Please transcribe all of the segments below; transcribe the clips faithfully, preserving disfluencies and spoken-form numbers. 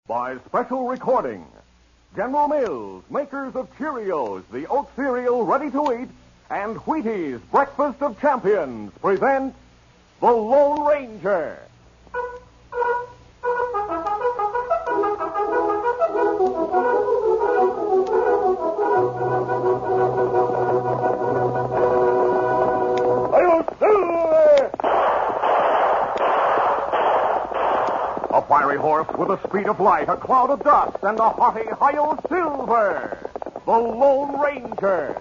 By special recording, General Mills, makers of Cheerios, the oat cereal ready to eat, and Wheaties, breakfast of champions, present The Lone Ranger. A fiery horse with the speed of light, a cloud of dust, and a haughty Hi-Yo Silver, the Lone Ranger.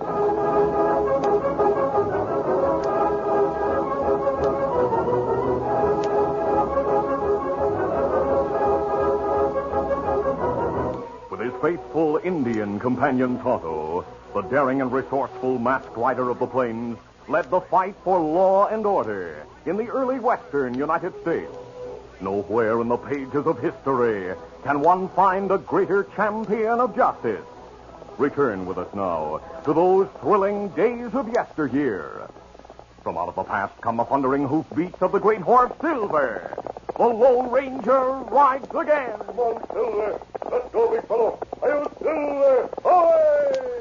With his faithful Indian companion Tonto, the daring and resourceful masked rider of the plains led the fight for law and order in the early western United States. Nowhere in the pages of history can one find a greater champion of justice. Return with us now to those thrilling days of yesteryear. From out of the past come the thundering hoofbeats of the great horse Silver. The Lone Ranger rides again. Come on, Silver. Let's go, big fellow. Hi-yo, Silver. Away!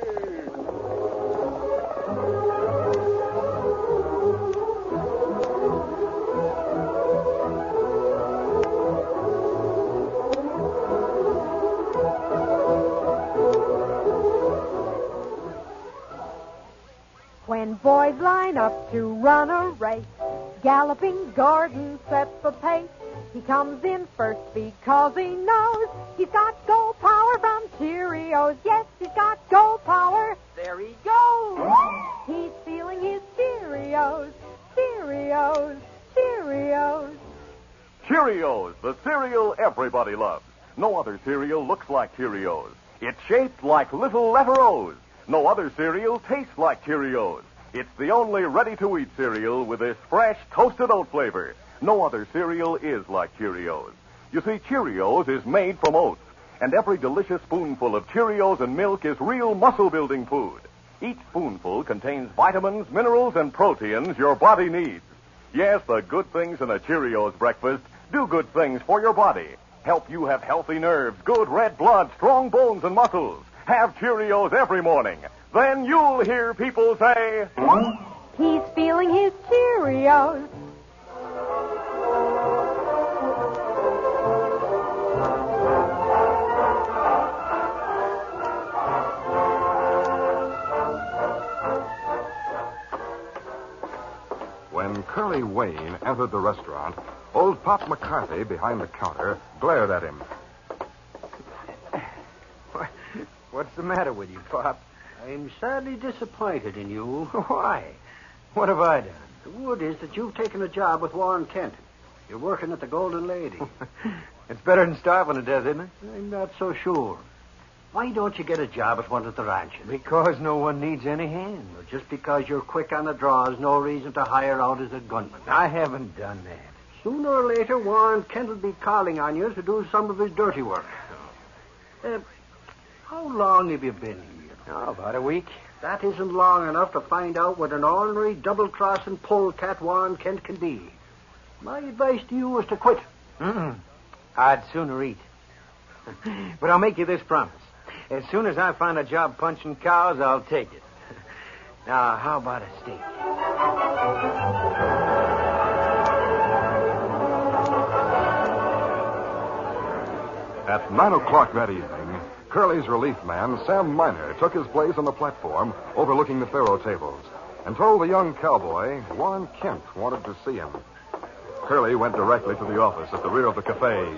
When boys line up to run a race, galloping Gordon sets the pace. He comes in first because he knows he's got gold power from Cheerios. Yes, he's got gold power. There he goes. He's feeling his Cheerios, Cheerios, Cheerios. Cheerios, the cereal everybody loves. No other cereal looks like Cheerios. It's shaped like little letter O's. No other cereal tastes like Cheerios. It's the only ready-to-eat cereal with this fresh, toasted oat flavor. No other cereal is like Cheerios. You see, Cheerios is made from oats, and every delicious spoonful of Cheerios and milk is real muscle-building food. Each spoonful contains vitamins, minerals, and proteins your body needs. Yes, the good things in a Cheerios breakfast do good things for your body. Help you have healthy nerves, good red blood, strong bones, and muscles. Have Cheerios every morning. Then you'll hear people say, he's feeling his Cheerios. When Curly Wayne entered the restaurant, old Pop McCarthy behind the counter glared at him. What's the matter with you, Pop? I'm sadly disappointed in you. Why? What have I done? The word is that you've taken a job with Warren Kent. You're working at the Golden Lady. It's better than starving to death, isn't it? I'm not so sure. Why don't you get a job at one of the ranches? Because no one needs any hands. Or just because you're quick on the draw is no reason to hire out as a gunman. I haven't done that. Sooner or later, Warren Kent will be calling on you to do some of his dirty work. Uh, how long have you been here? Oh, about a week. That isn't long enough to find out what an ornery, double-crossing polecat Warren Kent can be. My advice to you is to quit. Mm-mm. I'd sooner eat. But I'll make you this promise. As soon as I find a job punching cows, I'll take it. Now, how about a steak? At nine o'clock that evening, Curly's relief man, Sam Miner, took his place on the platform overlooking the faro tables and told the young cowboy Warren Kent wanted to see him. Curly went directly to the office at the rear of the cafe.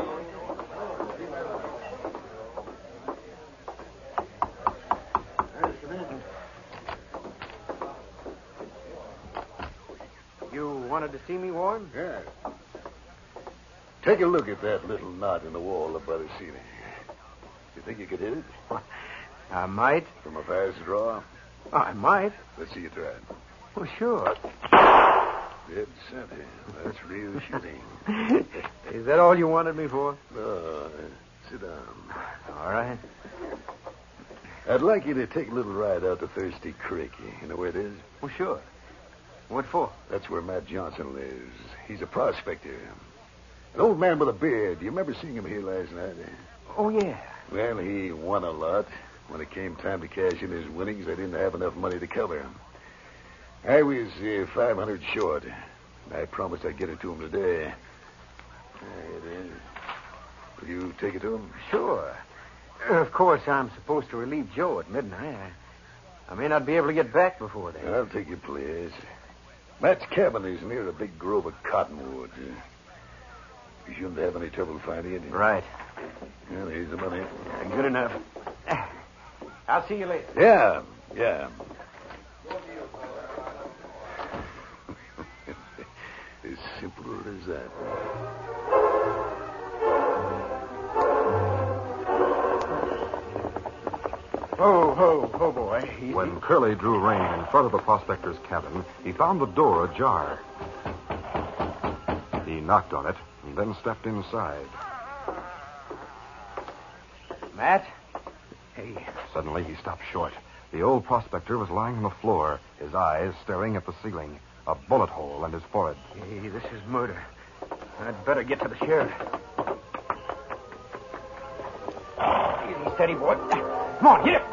You wanted to see me, Warren? Yeah. Take a look at that little knot in the wall up by the ceiling. You think you could hit it? I might. From a fast draw? I might. Let's see you try it. Well, sure. Dead center. That's real shooting. Is that all you wanted me for? Uh, sit down. All right. I'd like you to take a little ride out to Thirsty Creek. You know where it is? Well, sure. What for? That's where Matt Johnson lives. He's a prospector. An old man with a beard. Do you remember seeing him here last night? Oh, yeah. Well, he won a lot. When it came time to cash in his winnings, I didn't have enough money to cover him. I was uh, five hundred short. I promised I'd get it to him today. Right, uh, will you take it to him? Sure. Of course, I'm supposed to relieve Joe at midnight. I, I may not be able to get back before then. I'll take your place. Matt's cabin is near a big grove of cottonwoods. You shouldn't have any trouble finding it. Right. Well, here's the money. Yeah, good enough. I'll see you later. Yeah, yeah. As simple as that. Ho, ho, ho, boy. Easy. When Curly drew rein in front of the prospector's cabin, he found the door ajar. He knocked on it and then stepped inside. Matt? Hey. Suddenly, he stopped short. The old prospector was lying on the floor, his eyes staring at the ceiling, a bullet hole in his forehead. Hey, this is murder. I'd better get to the sheriff. Easy, steady, boy. Come on, get it.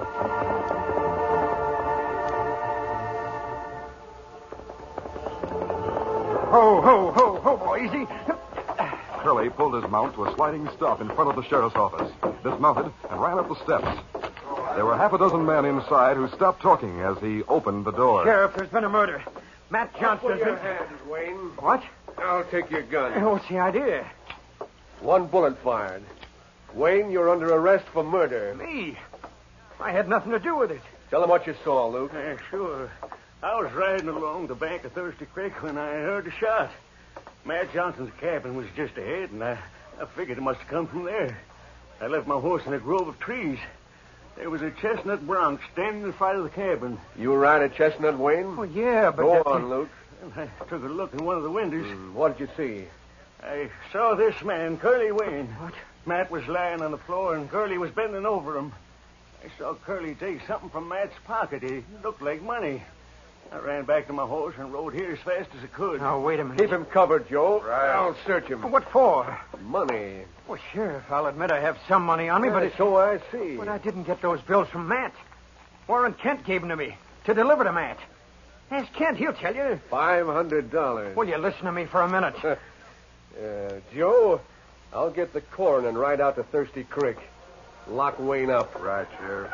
Ho, ho, ho, ho, boy, easy. Curly pulled his mount to a sliding stop in front of the sheriff's office, dismounted, and ran up the steps. There were half a dozen men inside who stopped talking as he opened the door. Sheriff, there's been a murder. Matt Johnston's Put your been... hands, Wayne. What? I'll take your gun. What's the idea? One bullet fired. Wayne, you're under arrest for murder. Me? I had nothing to do with it. Tell him what you saw, Luke. Yeah, sure. I was riding along the bank of Thirsty Creek when I heard a shot. Matt Johnson's cabin was just ahead, and I, I figured it must have come from there. I left my horse in a grove of trees. There was a chestnut bronc standing in front of the cabin. You ride a chestnut, Wayne? Oh, yeah, but... Go that- on, Luke. And I took a look in one of the windows. Hmm, what did you see? I saw this man, Curly Wayne. What? Matt was lying on the floor, and Curly was bending over him. I saw Curly take something from Matt's pocket. It looked like money. I ran back to my horse and rode here as fast as I could. Now, wait a minute. Keep him covered, Joe. Right. I'll search him. What for? Money. Well, Sheriff, I'll admit I have some money on me, but Yeah, it's... so I see. But I didn't get those bills from Matt. Warren Kent gave them to me to deliver to Matt. Ask Kent, he'll tell you. Five hundred dollars. Will you listen to me for a minute? uh, Joe, I'll get the corn and ride out to Thirsty Creek. Lock Wayne up. Right, Sheriff.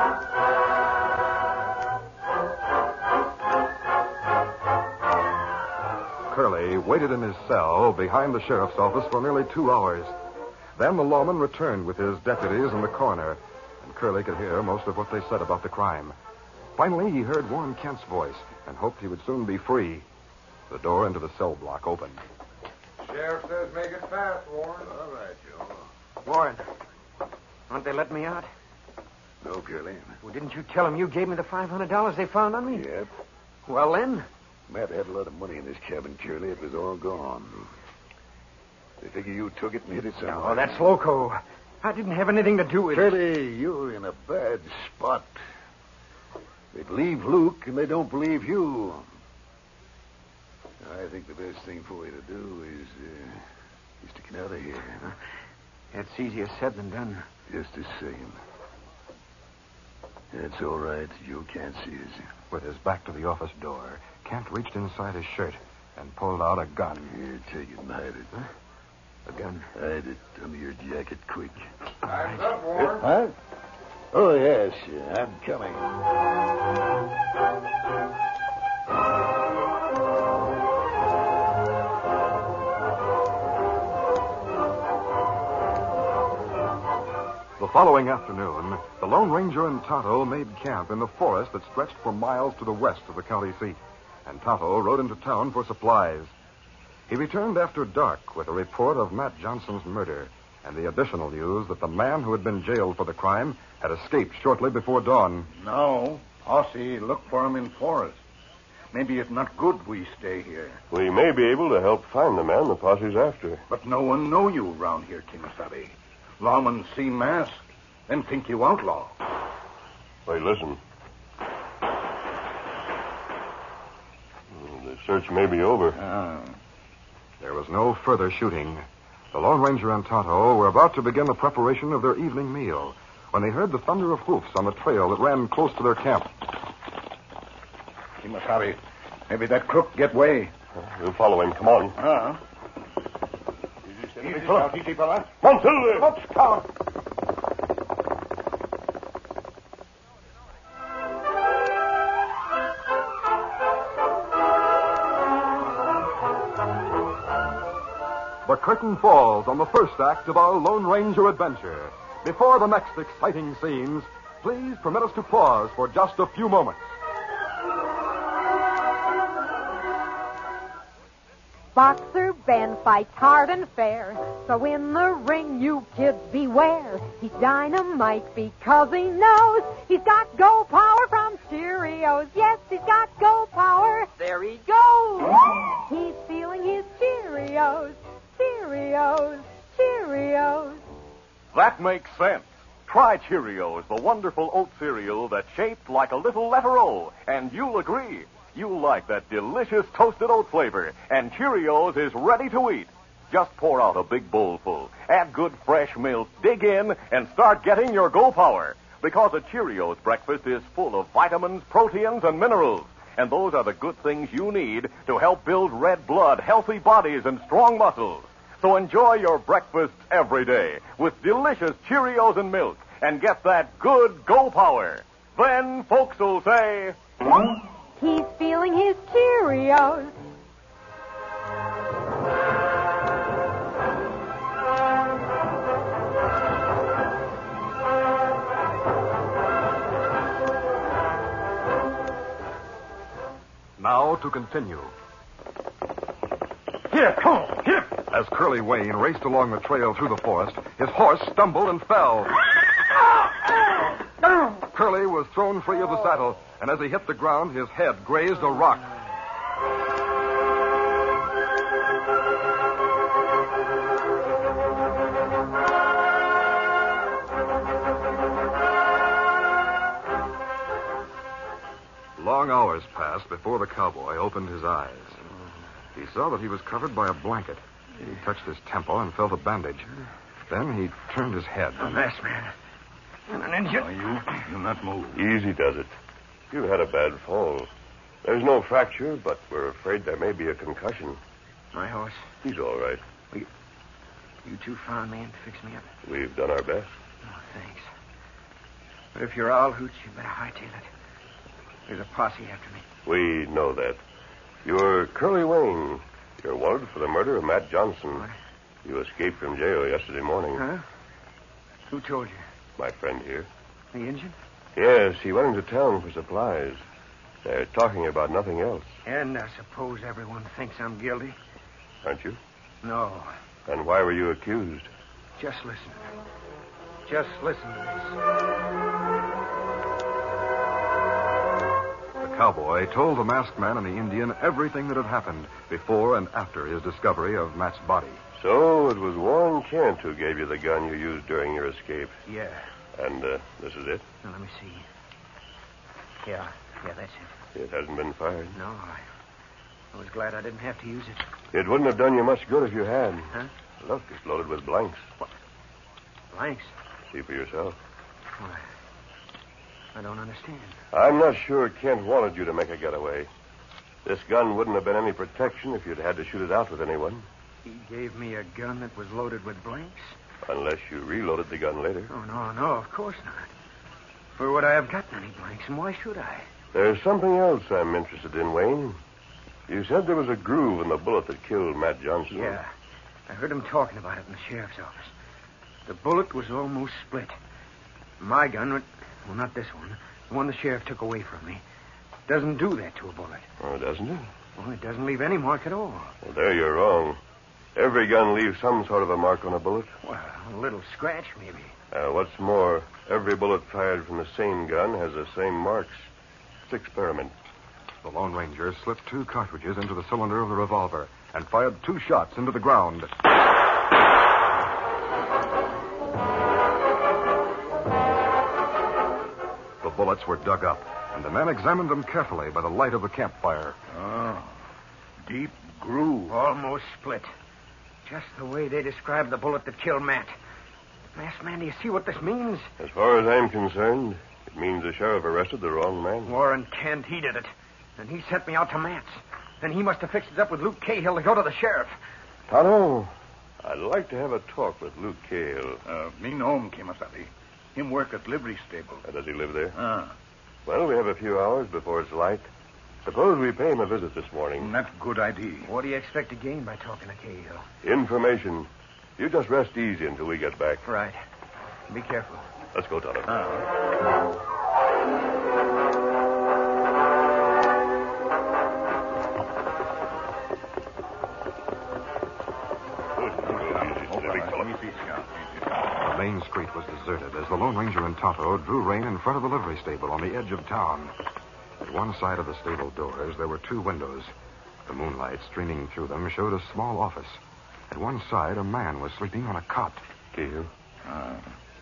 Curly waited in his cell behind the sheriff's office for nearly two hours. Then the lawman returned with his deputies in the coroner, and Curly could hear most of what they said about the crime. Finally, he heard Warren Kent's voice and hoped he would soon be free. The door into the cell block opened. Sheriff says make it fast, Warren. All right, Joe. Warren, aren't they letting me out? No, Curly. Well, didn't you tell them you gave me the five hundred dollars they found on me? Yep. Well, then... Matt had a lot of money in his cabin, Curly. It was all gone. They figure you took it and hid it somewhere. Oh, that's loco. I didn't have anything to do with it. Curly, you're in a bad spot. They believe Luke, and they don't believe you. I think the best thing for you to do is, uh, is to get out of here. That's easier said than done. Just the same. That's all right. You can't see us. With his back to the office door, Kent reached inside his shirt and pulled out a gun. Here, take it and hide it. Huh? A gun? Hide it under your jacket, quick. Time's up, Warren. Huh? Oh, yes. I'm coming. The following afternoon, the Lone Ranger and Tonto made camp in the forest that stretched for miles to the west of the county seat, and Tonto rode into town for supplies. He returned after dark with a report of Matt Johnson's murder and the additional news that the man who had been jailed for the crime had escaped shortly before dawn. No. Posse look for him in forest. Maybe it's not good we stay here. We may be able to help find the man the posse's after. But no one know you around here, Kimasabi. Lawmen see mask, then think you outlaw. Wait, listen. The search may be over. Ah. There was no further shooting. The Lone Ranger and Tonto were about to begin the preparation of their evening meal when they heard the thunder of hoofs on the trail that ran close to their camp. Kimasabi, maybe that crook get way. We'll follow him. Come on. Uh-huh. Easy, fella. Easy, fella. Come on, Silver. Let's count. The curtain falls on the first act of our Lone Ranger adventure. Before the next exciting scenes, please permit us to pause for just a few moments. Boxer Ben fights hard and fair, so in the ring you kids beware. He's dynamite because he knows he's got go power from Cheerios. Yes, he's got go power. There he goes. He's feeling his Cheerios. Cheerios, Cheerios. That makes sense. Try Cheerios, the wonderful oat cereal that's shaped like a little letter O, and you'll agree. You'll like that delicious toasted oat flavor, and Cheerios is ready to eat. Just pour out a big bowl full, add good fresh milk, dig in, and start getting your go power. Because a Cheerios breakfast is full of vitamins, proteins, and minerals. And those are the good things you need to help build red blood, healthy bodies, and strong muscles. So enjoy your breakfasts every day with delicious Cheerios and milk and get that good go power. Then folks will say, he's feeling his Cheerios. Now to continue. Here, come on, here. As Curly Wayne raced along the trail through the forest, his horse stumbled and fell. Curly was thrown free of the saddle, and as he hit the ground, his head grazed a rock. Long hours passed before the cowboy opened his eyes. He saw that he was covered by a blanket. He touched his temple and felt a bandage. Then he turned his head. A masked man. And an Indian. Oh, you, you not move. Easy does it. You had a bad fall. There's no fracture, but we're afraid there may be a concussion. My horse. He's all right. You two found me and fixed me up. We've done our best. Oh, thanks. But if you're all hooch, you better hightail it. There's a posse after me. We know that. You're Curly Wayne. You're wanted for the murder of Matt Johnson. What? You escaped from jail yesterday morning. Huh? Who told you? My friend here. The Indian? Yes, he went into town for supplies. They're talking about nothing else. And I suppose everyone thinks I'm guilty? Aren't you? No. And why were you accused? Just listen. Just listen to this. The cowboy told the masked man and the Indian everything that had happened before and after his discovery of Matt's body. So it was Warren Kent who gave you the gun you used during your escape. Yeah. And uh, this is it? Now, let me see. Yeah, yeah, that's it. It hasn't been fired. No, I, I was glad I didn't have to use it. It wouldn't have done you much good if you had. Huh? Look, it's loaded with blanks. What? Blanks? See for yourself. Why, I don't understand. I'm not sure Kent wanted you to make a getaway. This gun wouldn't have been any protection if you'd had to shoot it out with anyone. He gave me a gun that was loaded with blanks? Unless you reloaded the gun later. Oh, no, no, of course not. For would I have gotten any blanks, and why should I? There's something else I'm interested in, Wayne. You said there was a groove in the bullet that killed Matt Johnson. Yeah. I heard him talking about it in the sheriff's office. The bullet was almost split. My gun, went, well, not this one, the one the sheriff took away from me, doesn't do that to a bullet. Oh, doesn't it? Well, it doesn't leave any mark at all. Well, there you're wrong. Every gun leaves some sort of a mark on a bullet. Well, a little scratch, maybe. Uh, what's more, every bullet fired from the same gun has the same marks. It's experiment. The Lone Ranger slipped two cartridges into the cylinder of the revolver and fired two shots into the ground. The bullets were dug up, and the men examined them carefully by the light of the campfire. Oh, deep groove. Almost split. Just the way they described the bullet that killed Matt. Masked man, do you see what this means? As far as I'm concerned, it means the sheriff arrested the wrong man. Warren Kent, he did it. And he sent me out to Matt's. And he must have fixed it up with Luke Cahill to go to the sheriff. Tonto, I'd like to have a talk with Luke Cahill. Uh, me know him, Kimasabi. Him work at livery stable. Uh, does he live there? Ah. Well, we have a few hours before it's light. Suppose we pay him a visit this morning. That's good idea. What do you expect to gain by talking to Cahill? Information. You just rest easy until we get back. Right. Be careful. Let's go, Tonto. Ah. The main street was deserted as the Lone Ranger and Tonto drew rein in front of the livery stable on the edge of town. At one side of the stable doors, there were two windows. The moonlight streaming through them showed a small office. At one side, a man was sleeping on a cot. Cahill. Ah.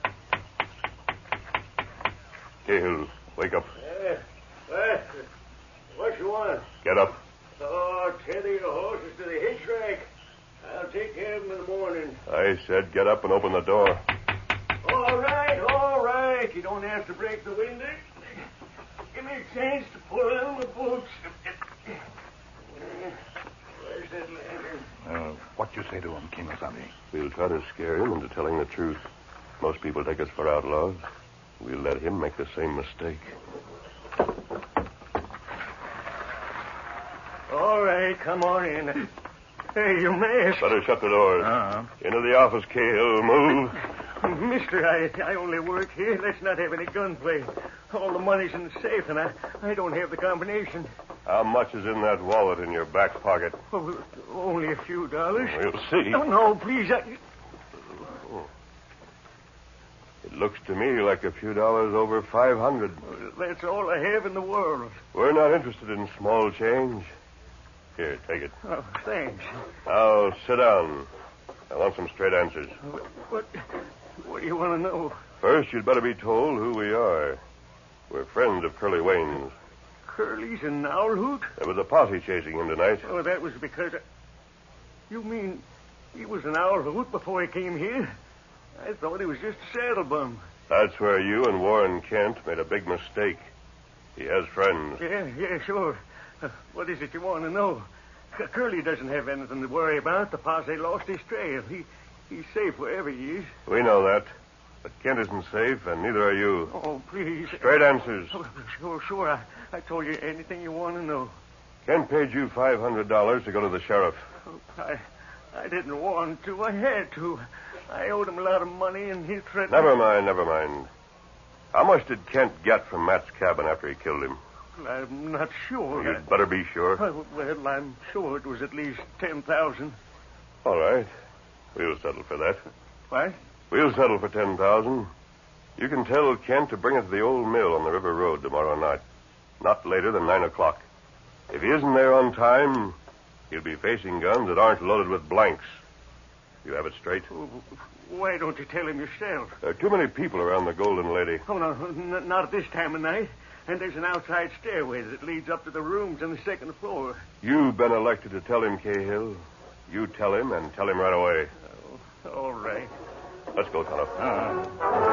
Cahill, wake up. Uh, what? What you want? Get up. Oh, tether your horses to the hitch rack. I'll take care of them in the morning. I said get up and open the door. All right, all right. You don't have to break the window. Give me a chance to pull out my boots. Where's that lantern? Uh, what you say to him, Kimasabi? We'll try to scare him into telling the truth. Most people take us for outlaws. We'll let him make the same mistake. All right, come on in. Hey, you mask. Better shut the doors. Uh-huh. Into the office, Cahill. Move. Mister, I I only work here. Let's not have any gunplay. All the money's in the safe, and I, I don't have the combination. How much is in that wallet in your back pocket? Oh, only a few dollars. We'll see. No, no, please. I... It looks to me like a few dollars over five hundred. That's all I have in the world. We're not interested in small change. Here, take it. Oh, thanks. Now, sit down. I want some straight answers. What, what do you want to know? First, you'd better be told who we are. We're friends of Curly Wayne's. Curly's an owl hoot? There was a posse chasing him tonight. Oh, that was because... I... You mean he was an owl hoot before he came here? I thought he was just a saddle bum. That's where you and Warren Kent made a big mistake. He has friends. Yeah, yeah, sure. Uh, what is it you want to know? C- Curly doesn't have anything to worry about. The posse lost his trail. He He's safe wherever he is. We know that. But Kent isn't safe, and neither are you. Oh, please. Straight answers. Oh, sure, sure. I, I told you anything you want to know. Kent paid you five hundred dollars to go to the sheriff. Oh, I I didn't want to. I had to. I owed him a lot of money, and he threatened... Never mind, never mind. How much did Kent get from Matt's cabin after he killed him? I'm not sure. You'd better be sure. Well, well, I'm sure it was at least ten thousand. All right. We'll settle for that. What? We'll settle for ten thousand. You can tell Kent to bring it to the old mill on the river road tomorrow night. Not later than nine o'clock. If he isn't there on time, he'll be facing guns that aren't loaded with blanks. You have it straight? Why don't you tell him yourself? There are too many people around the Golden Lady. Oh, no, n- not at this time of night. And there's an outside stairway that leads up to the rooms on the second floor. You've been elected to tell him, Cahill. You tell him, and tell him right away. Oh, all right. Let's go, Tonto. Uh-huh.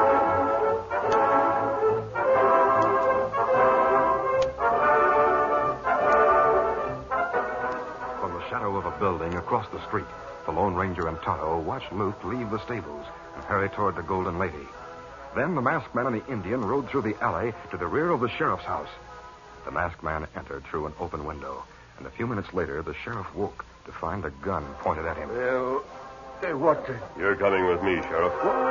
From the shadow of a building across the street, the Lone Ranger and Tonto watched Luke leave the stables and hurry toward the Golden Lady. Then the masked man and the Indian rode through the alley to the rear of the sheriff's house. The masked man entered through an open window, and a few minutes later, the sheriff woke to find a gun pointed at him. Well, hey, what the... You're coming with me, Sheriff.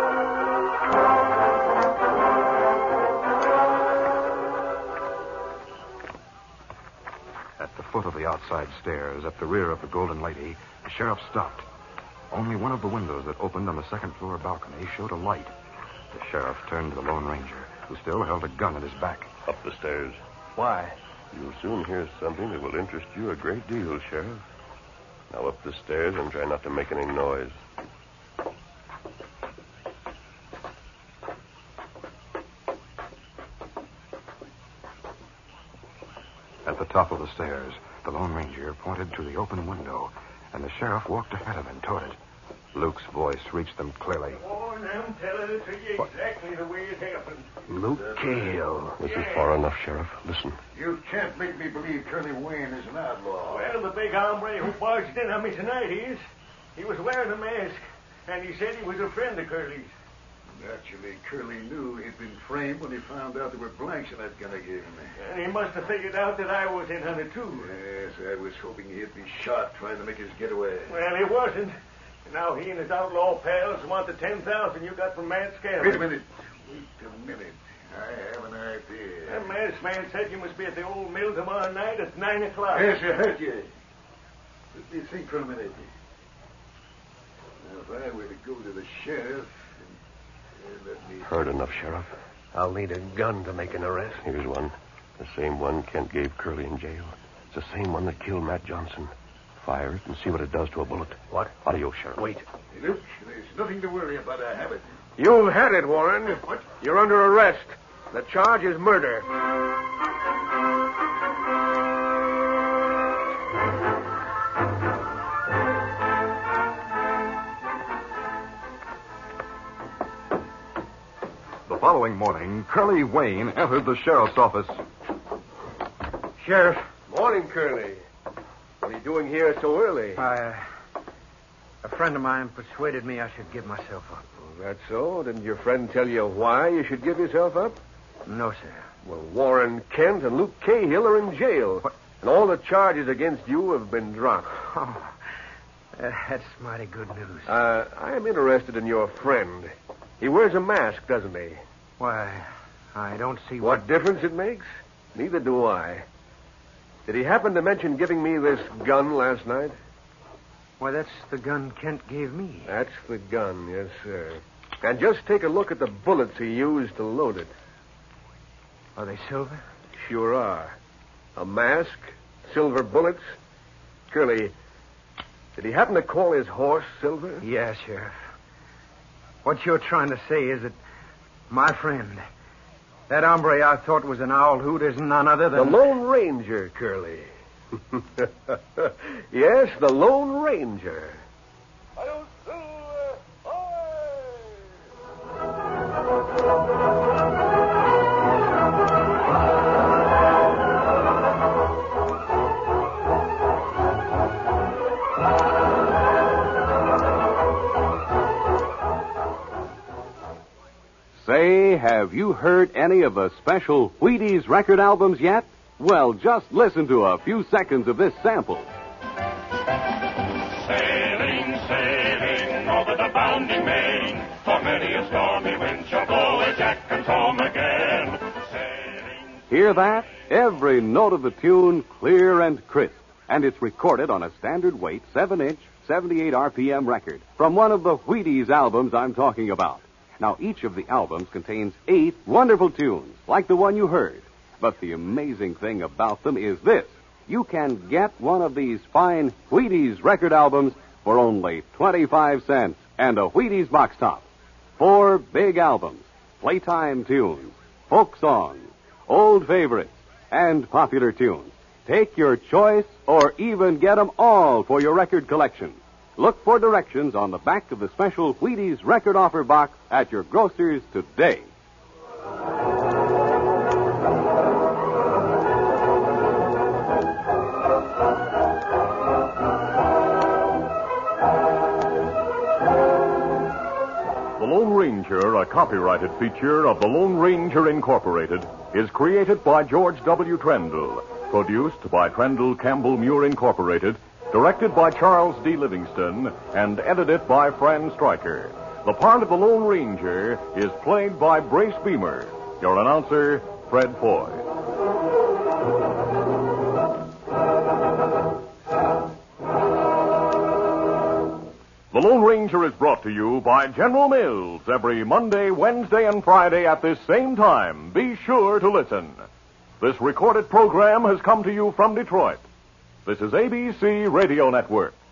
At the foot of the outside stairs, at the rear of the Golden Lady, the sheriff stopped. Only one of the windows that opened on the second floor balcony showed a light. The sheriff turned to the Lone Ranger, who still held a gun at his back. Up the stairs. Why? You'll soon hear something that will interest you a great deal, Sheriff. Now up the stairs and try not to make any noise. At the top of the stairs, the Lone Ranger pointed to the open window, and the sheriff walked ahead of him toward it. Luke's voice reached them clearly. Oh, and I'm telling it to you exactly the way it happened. Luke Cahill. This is far enough, Sheriff. Listen. You can't make me believe Curly Wayne is an outlaw. Well, the big hombre who barged in on me tonight is. He was wearing a mask, and he said he was a friend of Curly's. Naturally, Curly knew he'd been framed when he found out there were blanks in that gun I gave him. And he must have figured out that I was in on it, too. Yes, I was hoping he'd be shot trying to make his getaway. Well, he wasn't. And now he and his outlaw pals want the ten thousand you got from Matt Scanlon. Wait a minute. Wait a minute. I have an idea. That masked man said you must be at the old mill tomorrow night at nine o'clock. Yes, I heard you. Let me think for a minute. Now, if I were to go to the sheriff... Uh, let me... Heard enough, Sheriff. I'll need a gun to make an arrest. Here's one. The same one Kent gave Curly in jail. It's the same one that killed Matt Johnson. Fire it and see what it does to a bullet. What? Adios, Sheriff. Wait. Hey, Luke, there's nothing to worry about. I have it. You've had it, Warren. What? You're under arrest. The charge is murder. The following morning, Curly Wayne entered the sheriff's office. Sheriff. Morning, Curly. What are you doing here so early? I, uh, a friend of mine persuaded me I should give myself up. Oh, that's so? Didn't your friend tell you why you should give yourself up? No, sir. Well, Warren Kent and Luke Cahill are in jail. What? And all the charges against you have been dropped. Oh, uh, that's mighty good news. Uh, I am interested in your friend. He wears a mask, doesn't he? Why, I don't see What what... difference it makes? Neither do I. Did he happen to mention giving me this gun last night? Why, that's the gun Kent gave me. That's the gun, yes, sir. And just take a look at the bullets he used to load it. Are they silver? Sure are. A mask, silver bullets. Curly, did he happen to call his horse Silver? Yeah, Sheriff. What you're trying to say is that my friend, that hombre I thought was an owl hoot, is none other The than... Lone Ranger, Curly. Yes, the Lone Ranger. Say, have you heard any of the special Wheaties record albums yet? Well, just listen to a few seconds of this sample. Sailing, sailing over the bounding main, for many a stormy wind shall blow as Jack comes home again. Sailing. Hear that? Every note of the tune clear and crisp, and it's recorded on a standard weight seven inch, seventy-eight R P M record from one of the Wheaties albums I'm talking about. Now, each of the albums contains eight wonderful tunes, like the one you heard. But the amazing thing about them is this. You can get one of these fine Wheaties record albums for only twenty-five cents and a Wheaties box top. Four big albums, playtime tunes, folk songs, old favorites, and popular tunes. Take your choice or even get them all for your record collection. Look for directions on the back of the special Wheaties record offer box at your grocer's today. The Lone Ranger, a copyrighted feature of the Lone Ranger Incorporated, is created by George W. Trendle, produced by Trendle Campbell Muir Incorporated, directed by Charles D. Livingston, and edited by Fran Stryker. The part of the Lone Ranger is played by Brace Beamer. Your announcer, Fred Foy. The Lone Ranger is brought to you by General Mills every Monday, Wednesday, and Friday at this same time. Be sure to listen. This recorded program has come to you from Detroit. This is A B C Radio Network.